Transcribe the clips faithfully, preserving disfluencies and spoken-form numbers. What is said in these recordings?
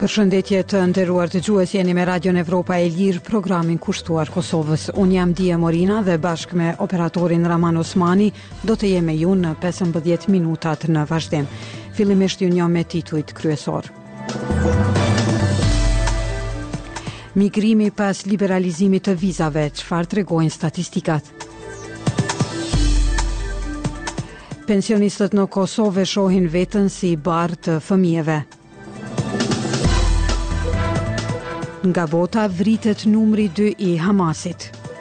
Përshëndetje të nderuar dëgjues, jeni me Radion Evropa e Lirë, programin kushtuar Kosovës. Unë jam Dia Morina dhe bashkë me operatorin Raman Osmani do të jemi ju në pesëmbëdhjetë minutat në vazhdim. Fillimisht ju njoh me titujt kryesor. Migrimi pas liberalizimit të vizave, çfarë tregojnë statistikat? Pensionistët në Kosovë shohin veten si barë të fëmijëve. Nga bota vritet numri dy i Hamasit.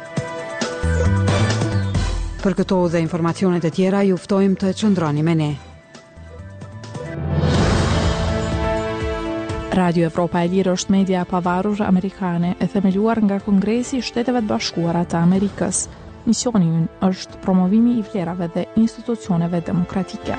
Për këto dhe informacionet e tjera ju ftojmë të qëndroni me ne. Radio Evropa e Lirë është media e pavarur amerikane e themeluar nga Kongresi i Shteteve të Bashkuara të Amerikës. Misioni i ynë është promovimi i vlerave dhe institucioneve demokratike.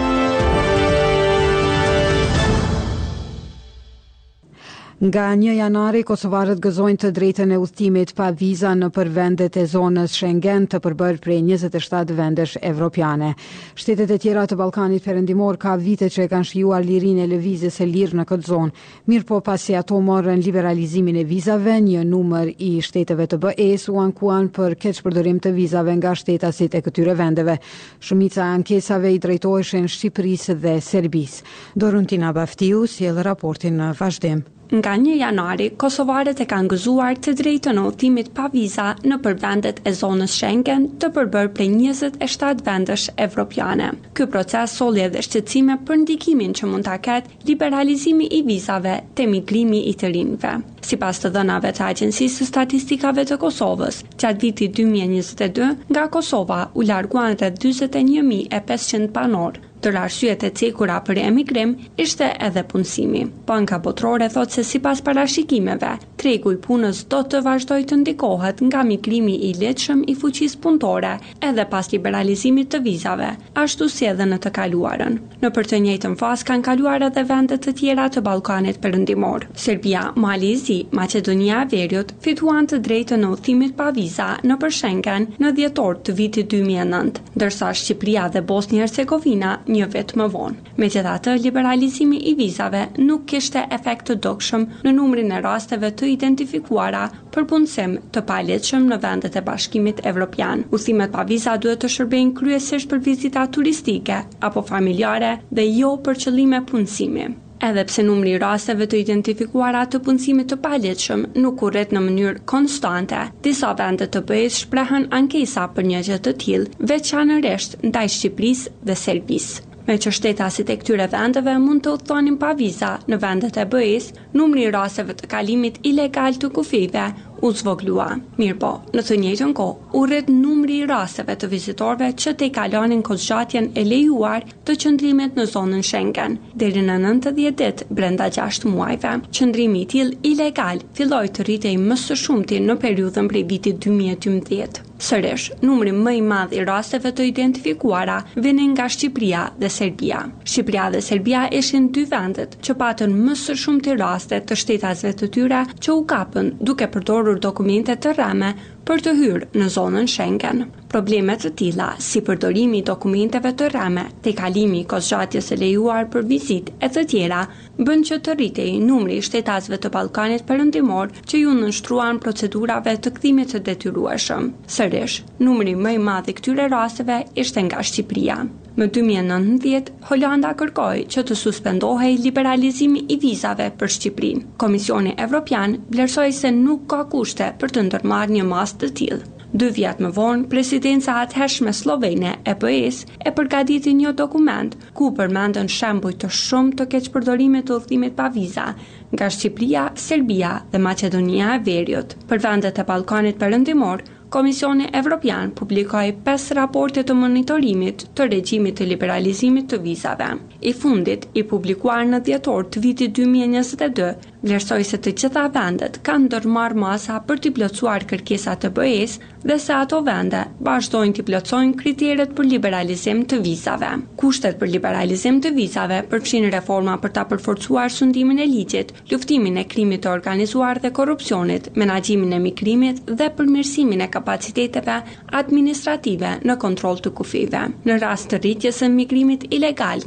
Nga një janari, kosovarët gëzojnë të drejtën e udhëtimit pa viza në për vendet e zonës Schengen të përbërë prej njëzet e shtatë vendesh evropiane. Shtetet e tjera të Ballkanit Perëndimor ka vite që e kanë shijuar lirinë e lëvizjes së lirë në këtë zonë. Mirë po pasi ato morën liberalizimin e vizave, një numër i shteteve të B E-s u ankuan për keqpërdorim të vizave nga shtetasit e këtyre vendeve. Shumica e ankesave i drejtoheshin Shqipërisë dhe Serbisë. Doruntina Baftiu sjell raportin në vazhdim. Nga një janari, kosovarët e kanë gëzuar të drejtën e udhëtimit pa viza në për vendet e zonës Schengen të përbërë prej njëzet e shtatë vendesh evropiane. Ky proces solli edhe shqetësime për ndikimin që mund ta ketë liberalizimi i vizave te migrimi i të rinjve. Sipas të dhënave të Agjencisë së Statistikave të Kosovës, gjatë vitit dy mijë e njëzet e dy, nga Kosova u larguan rreth dyzet e një mijë e pesëqind banor. Tër arsyet e cekura për emigrim ishte edhe punësimi. Banka Botërore thotë se sipas parashikimeve, tregu i punës do të vazhdojë të ndikohet nga migrimi i lehtëshëm i fuqisë punëtore edhe pas liberalizimit të vizave, ashtu si edhe në të kaluarën. Në për të njëjtën fazë kanë kaluar edhe vende të tjera të Ballkanit Perëndimor. Serbia, Mali i Zi, Maqedonia e Veriut fituan të drejtën e udhëtimit pa viza nëpër Schengen në dhjetor të vitit dy mijë e nëntë, ndërsa Shqipëria dhe Bosnia Hercegovina një vit më vonë. Megjithatë, liberalizimi i vizave nuk kishte efekt të dukshëm në numrin e rasteve të identifikuara për punësim të palehtëshëm në vendet e Bashkimit Evropian. Udhëtimet pa viza duhet të shërbejnë kryesisht për vizita turistike apo familjare dhe jo për qëllime punësimi. Edhe pse numri i rasteve të identifikuara të punësimit të palehtëshëm nuk u rrit në mënyrë konstante, disa vende të B E-s shprehen ankesa për një gjë të tillë, veçanërisht ndaj Shqipërisë dhe Serbisë. Me që shtetasit e këtyre vendeve mund të udhëtonin pa viza në vendet e B E-s, numri i rasteve të kalimit ilegal të kufive u zvoglua. Mirë po, në të njëjtën kohë, u rrit numri i rasteve të vizitorëve që te kalonin kohëzgjatjen e lejuar të qëndrimit në zonën Schengen, deri në nëntëdhjetë ditë brenda gjashtë muajve. Qëndrimi i tillë ilegal filloi të rritej më së shumti në periudhën prej vitit dy mijë e dymbëdhjetë. Sërish, numri më i madh i rasteve të identifikuara vinin nga Shqipëria dhe Serbia. Shqipëria dhe Serbia ishin dy vendet që patën më së shumti raste të shtetasve të tyre që u kapën duke përdorur dokumente të rreme për të hyrë në zonën Schengen. Probleme të tilla, si përdorimi i dokumenteve të rreme, te kalimi i kohëzgjatjes së lejuar për vizitë e të tjera, bën që të rritej numri i shtetasve të Ballkanit Perëndimor që ju nënshtruan procedurave të kthimit të detyrueshëm. Sërish, numri më i madh i këtyre rasteve ishte nga Shqipëria. Në dy mijë e nëntëdhjetë, Holanda kërkoi që të suspendohej liberalizimi i vizave për Shqipërinë. Komisioni Evropian vlerësoi se nuk ka kushte për të ndërmarrë një masë të tillë. Dy vjet më vonë, presidenca atëhershme slovene e B E-s e përgatiti një dokument ku përmendën shembuj të shumë të keqpërdorimit të udhëtimit pa viza nga Shqipëria, Serbia dhe Maqedonia e Veriut. Për vendet e Ballkanit Perëndimor, Komisioni Evropian publikoi pesë raporte të monitorimit të regjimit të liberalizimit të vizave. I fundit, i publikuar në dhjetor të vitit dy mijë e njëzet e dy, vlerësoi se të gjitha vendet kanë ndërmarrë masa për t'i plotësuar kërkesat të B E-s dhe se ato vende vazhdojnë t'i plotësojnë kriteret për liberalizim të vizave. Kushtet për liberalizim të vizave përfshin reforma për ta përforcuar sundimin e ligjit, luftimin e krimit të organizuar dhe korrupsionit, menaxhimin e migrimit dhe përmirësimin e kapaciteteve administrative në kontroll të kufive. Në rast të rritjes së migrimit ilegal nga ndonjë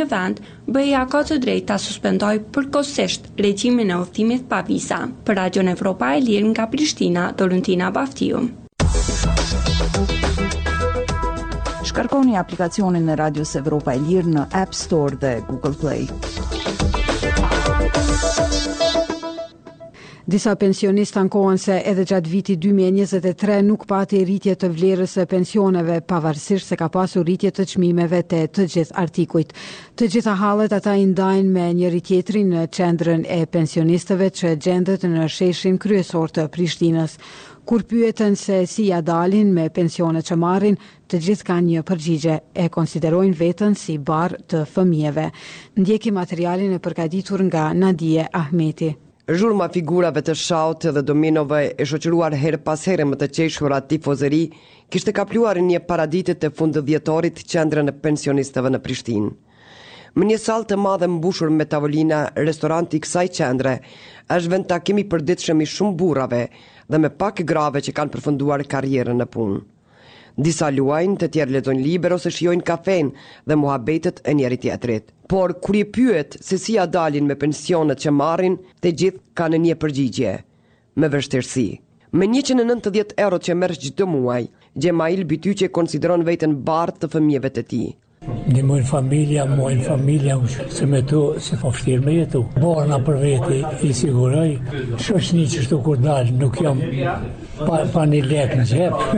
një vend, B E A ka të drejtë ta suspendojë përkohësisht regjimin e udhëtimit pa viza. Për Radion Evropa e Lirë nga Prishtina, Dorentina Baftiu. Shkarkoni aplikacionin e Radios Evropa e Lirë në App Store dhe Google Play. Disa pensionistë ankohen se edhe gjatë vitit dy mijë e njëzet e tre nuk pati rritje të vlerës së pensioneve, pavarësisht se ka pasur rritje të çmimeve të të gjithë artikujt. Të gjitha hallet ata i ndajnë me njëri tjetrin në qendrën e pensionistëve që gjendet në sheshin kryesor të Prishtinës. Kur pyeten se si ja dalin me pensionet që marrin, të gjithë kanë një përgjigje, e konsiderojnë veten si barr të fëmijëve. Ndjeki materialin e përgatitur nga Nadije Ahmeti. Zhurma figurave të shaut dhe dominove e shoqëruar her pas here më të qeshura tifozëri, kishte kapluar një paraditet të fundit dhjetorit qendrën e pensionistëve në Prishtinë. Më një sallë të madhe mbushur me tavolina, restoranti i kësaj qendre është vend takimi i përditshëm i shumë burrave dhe me pak grave që kanë përfunduar karrierën në punë. Disa luajnë, të tjerë lexojnë libra ose shijojnë kafen dhe muhabetet e njëri tjetrit. Por kur i pyet se si ja dalin me pensionet që marrin, të gjithë kanë një përgjigje: me vështirësi. Me njëqind e nëntëdhjetë euro që merr çdo muaj, Gjemail Bityqe konsideron veten barr të fëmijëve të tij. Ndihmojnë familja, mojnë familja, se me to se fa vështirë me jetu. Barna për veti i siguroj, shoqni që shtu kur dalë, nuk jam pa, pa një lek në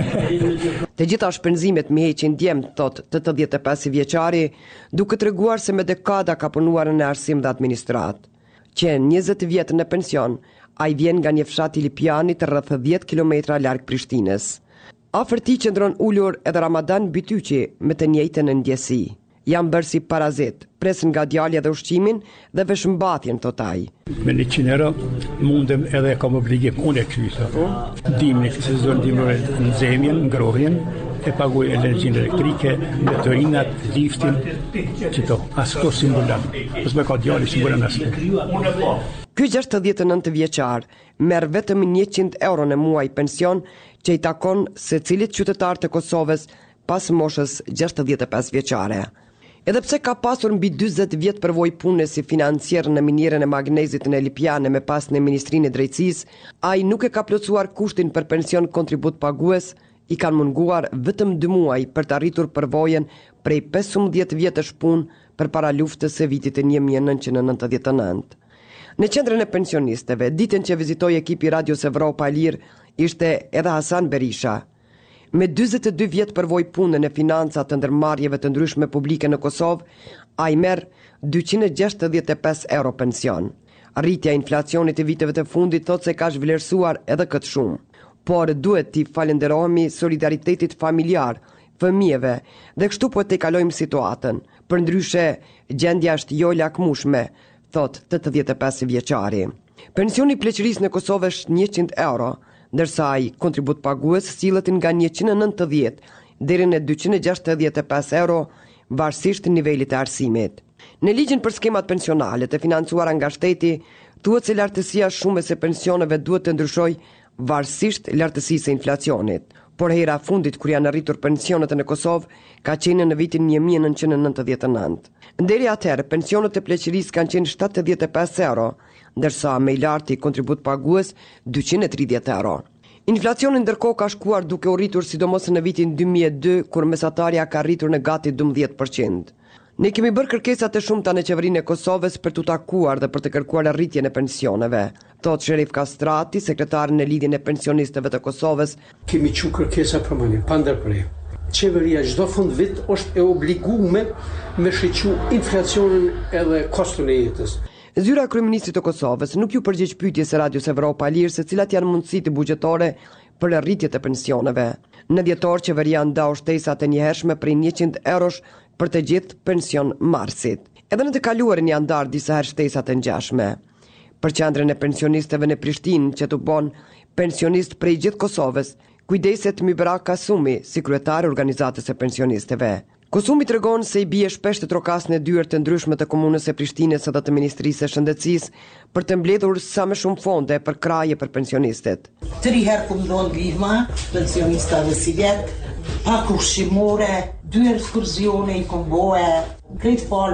gjep. Të gjitha shpenzimet mi heqin djemë, thot të të dhjetë e pesë vjeçari, duke treguar se me dekada ka punuar në arsim dhe administrat. Që njëzet vjetë në pension, a i vjen nga një fshat i Lipianit rreth dhjetë kilometra larg Prishtinës. Afër tij qëndron ulur edhe Ramadan Bityqi me të njëjtën ndjesi. Jam bërë si parazit, presin nga djalja dhe ushqimin dhe veshmbathjen, thot ai. Me njëqind euro mundem edhe kam obligim unë e kysa. Dimni sezon dimrore në zemjen, ngrohjen, e paguaj energjinë elektrike, motorinat, liftin, qito, as këto simbolan. Pos me ka djali simbolan as këto. Ky gjashtëdhjetë e nëntë vjeçar merr vetëm njëqind euro në muaj pension që i takon secilit qytetar të Kosovës pas moshës gjashtëdhjetë e pesë vjeçare. Edhe pse ka pasur mbi dyzet vjet përvojë pune si financier në minierën e magnezit në Lipiane me pas në Ministrinë e Drejtësisë, ai nuk e ka plotësuar kushtin për pension kontribut pagues, i kanë munguar vetëm dy muaj për të arritur përvojën prej pesëmbëdhjetë vjetësh punë përpara luftës së vitit e një mijë e nëntëqind e nëntëdhjetë e nëntë. Në qendrën e pensionistëve, ditën që vizitoi ekipi Radios Evropa e Lirë, ishte edhe Hasan Berisha. Me dyzet e dy vjet përvojë pune në financa të ndërmarrjeve të ndryshme publike në Kosovë, ai merr dyqind e gjashtëdhjetë e pesë euro pension. Rritja e inflacionit të viteve të fundit thot se ka zhvlerësuar edhe këtë shumë, por duhet t'i falenderohemi solidaritetit familjar, fëmijëve, dhe kështu po të kalojmë situatën. Përndryshe, gjendja është jo lakmueshme, thot tetëdhjetë e pesë vjeçari. Pensioni i pleqërisë në Kosovë është njëqind euro, ndërsa ai kontribut pagues sillet nga njëqind e nëntëdhjetë deri në dyqind e gjashtëdhjetë e pesë euro, varësisht nivelit të arsimit. Në ligjin për skemat pensionale të financuara nga shteti, thuhet se lartësia shumës së pensioneve duhet të ndryshojë varësisht lartësisë së inflacionit. Por hera fundit kur janë arritur pensionet në Kosovë ka qenë në vitin një mijë e nëntëqind e nëntëdhjetë e nëntë. Deri atëherë, pensionet e pleqërisë kanë qenë shtatëdhjetë e pesë euro, ndërsa më i larti kontribut pagues dyqind e tridhjetë euro. Inflacioni ndërkohë ka shkuar duke u rritur sidomos në vitin dy mijë e dy, kur mesatarja ka rritur në gati dymbëdhjetë përqind. Ne kemi bërë kërkesa të shumta në qeverinë e Kosovës për t'u takuar dhe për të kërkuar rritjen e pensioneve, thot Sherif Kastrati, sekretari në lidhjen e pensionistëve të Kosovës. Kemi qu kërkesa permanente, pa ndërprer. Qeveria çdo fund vit është e obliguar me shiqu inflacionin edhe koston e jetës. Zyra e kryeministrit të Kosovës nuk ju përgjigj pyetjes së Radios Evropa e Lirë se cilat janë mundësitë buxhetore për rritje të pensioneve. Në dhjetor qeveria ndau shtesat e njëhershme prej njëqind eurosh për të gjithë pension marrësit. Edhe në të kaluarin janë ndarë disa herë shtesat e ngjashme. Për qendrën e pensionistëve në Prishtinë, që të bon pensionist prej gjithë Kosovës, kujdeset Mybra Kasumi, si kryetari i organizatës së pensionistëve. Kasumi tregon se i bie shpesh të trokas në dyert të ndryshme të komunës së Prishtinës edhe të Ministrisë së Shëndetësisë për të mbledhur sa më shumë fonde për kraje për pensionistët. Tri herë kum dhon ndihma pensionistëve si vjet, pak ushqimore, dy ekskursione i komboe, krejt falas,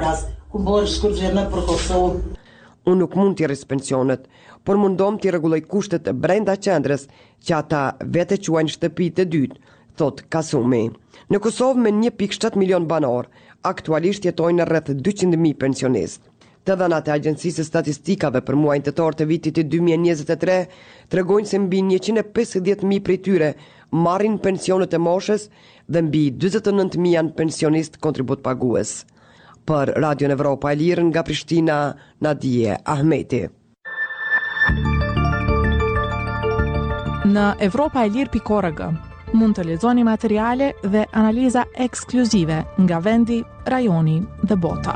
ku bërë shkëlqyerna për Kosovë. Unë nuk mund t'i rris pensionet, por mundom t'i rregulloj kushtet brenda qendrës që ata vete quajnë shtëpi të dytë, thot Kasumi. Në Kosovë me një pikë shtat milion banor, aktualisht jetojnë rreth dyqind mijë pensionistë. Të dhënat e Agjencisë Statistikave për muajin tetor të vitit dy mijë e njëzet e tre tregojnë se mbi njëqind e pesëdhjetë mijë prej tyre marrin pensionet e moshës dhe mbi dyzet e nëntë mijë janë pensionistë kontribut pagues. Për Radion Evropa e Lirë nga Prishtina, Nadije Ahmeti. Në Evropa e Lirë pikë org mund të lexoni materiale dhe analiza ekskluzive nga vendi, rajoni dhe bota.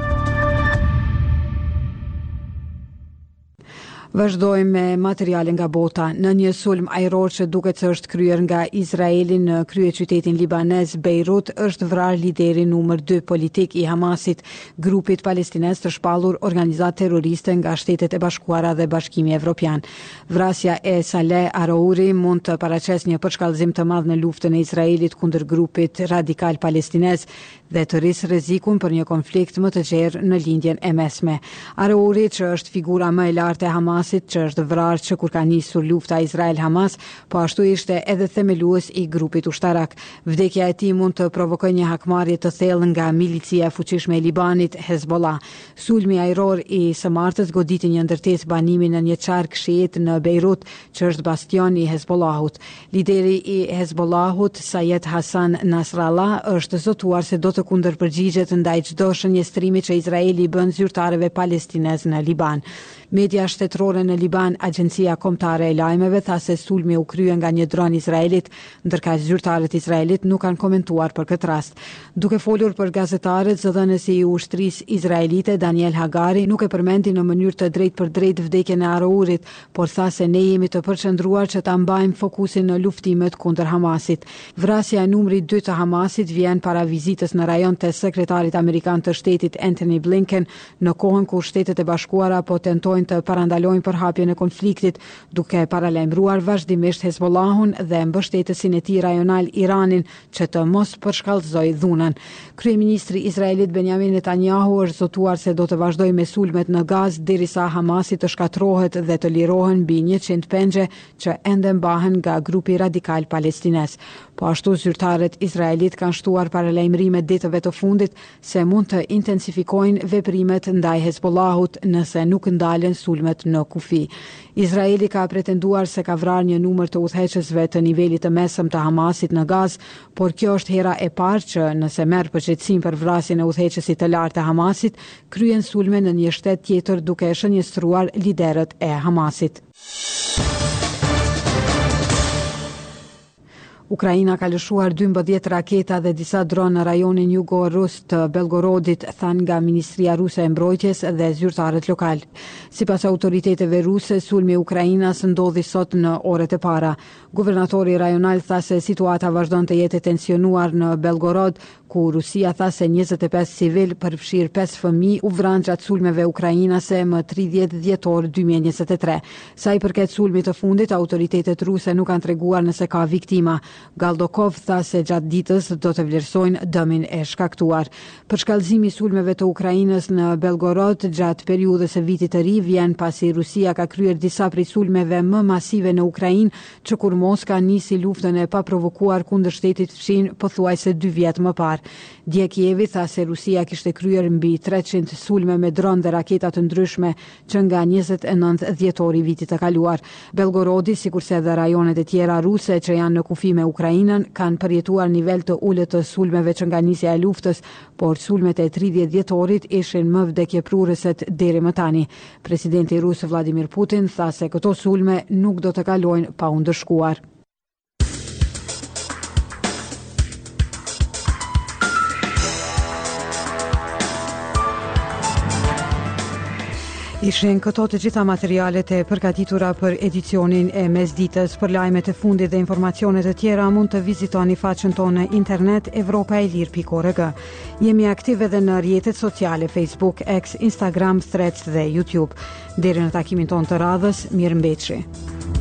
Vazhdojmë me materiale nga bota. Në një sulm ajror që duket se është kryer nga Izraeli në kryeqytetin libanez Beirut, është vrarë lideri numër dy politik i Hamasit, grupit palestinez të shpallur organizat terroriste nga Shtetet e Bashkuara dhe Bashkimi Evropian. Vrasja e Saleh Arouri mund të paraqes një përshkallëzim të madh në luftën e Izraelit kundër grupit radikal palestinez dhe të rrisë rrezikun për një konflikt më të gjerë në lindjen e mesme. Arouri, që është figura më e lartë e Hamasit, që është vrarë që kur ka nisur lufta Izrael-Hamas, po ashtu ishte edhe themelues i grupit ushtarak. Vdekja e tij mund të provokojë një hakmarrje të thellë nga milicia e fuqishme e Libanit, Hezbollah. Sulmi ajror i së martës goditi një ndërtesë banimi në një qark shiit në Beirut, që është bastion i Hezbollahut. Lideri i Hezbollahut, Sayed Hassan Nasrallah, është zotuar se do të kundërpërgjigjet ndaj çdo shënjestrimi që Izraeli bën zyrtarëve palestinez në Liban. Media shtetërore në Liban, Agjencia Kombëtare e Lajmeve, tha se sulmi u krye nga një dron izraelit, ndërka zyrtarët izraelit nuk kanë komentuar për këtë rast. Duke folur për gazetarët, zëdhënësi i ushtrisë izraelite Daniel Hagari nuk e përmendi në mënyrë të drejtë për drejtë vdekjen e Arourit, por tha se ne jemi të përqendruar që ta mbajmë fokusin në luftimet kundër Hamasit. Vrasja e numrit dy të Hamasit vjen para vizitës në rajon të sekretarit amerikan të shtetit Antony Blinken, në kohën kur Shtetet e Bashkuara po tentojnë të parandalojnë përhapjen e konfliktit, duke paralajmëruar vazhdimisht Hezbollahun dhe mbështetësin e tij rajonal Iranin që të mos përshkallëzojë dhunën. Kryeministri Izraelit Benjamin Netanyahu është zotuar se do të vazhdojë me sulmet në Gazë derisa Hamasi të shkatrohet dhe të lirohen mbi njëqind pengje që ende mbahen nga grupi radikal palestinez. Po ashtu zyrtarët izraelit kanë shtuar paralajmërime ditëve të fundit se mund të intensifikojnë veprimet ndaj Hezbollahut nëse nuk ndalen sulmet në kufi. Izraeli ka pretenduar se ka vrarë një numër të udhëheqësve të nivelit të mesëm të Hamasit në Gazë, por kjo është hera e parë që nëse merr përgjegjësinë për vrasjen e udhëheqësit të lartë të Hamasit, kryen sulme në një shtet tjetër duke shënjestruar liderët e Hamasit. Ukraina ka lëshuar dymbëdhjetë raketa dhe disa dronë në rajonin jugo-rus të Belgorodit, than nga Ministria Ruse e Mbrojtjes dhe zyrtarët lokal. Sipas autoriteteve ruse, sulmi i Ukrainës ndodhi sot në orët e para. Guvernatori rajonal tha se situata vazhdon të jetë e tensionuar në Belgorod, ku Rusia tha se njëzet e pesë civil, përfshirë pesë fëmijë, u vranë gjatë sulmeve ukrainase më tridhjetë dhjetor dy mijë e njëzet e tre. Sa i përket sulmit të fundit, autoritetet ruse nuk kanë treguar nëse ka viktima. Galdokov tha se gjatë ditës do të vlerësojnë dëmin e shkaktuar. Përshkallëzimi i sulmeve të Ukrainës në Belgorod gjatë periudhës së vitit të ri vjen pasi Rusia ka kryer disa prej sulmeve më masive në Ukrainë, që kur Moska nisi luftën e paprovokuar kundër shtetit fshin pothuajse dy vjet më parë. Dje Kijevi tha se Rusia kishte kryer mbi treqind sulme me dron dhe raketa të ndryshme që nga njëzet e nëntë dhjetori vitit të kaluar. Belgorodi, sikurse edhe rajonet e tjera ruse që janë në kufi me Ukrainën, kanë përjetuar nivel të ulët të sulmeve që nga nisja e luftës, por sulmet e tridhjetë dhjetorit ishin më vdekjeprurëset deri më tani. Presidenti rus Vladimir Putin tha se këto sulme nuk do të kalojnë pa u ndëshkuar. Ishin këto të gjitha materialet e përgatitura për edicionin e mesditës. Për lajmet e fundit dhe informacionet e tjera mund të vizitoni faqen tonë në internet evropa e lirë pikë org. Jemi aktive edhe në rrjetet sociale Facebook, X, Instagram, Threads dhe YouTube. Deri në takimin tonë të radhës, mirëmbëjtje.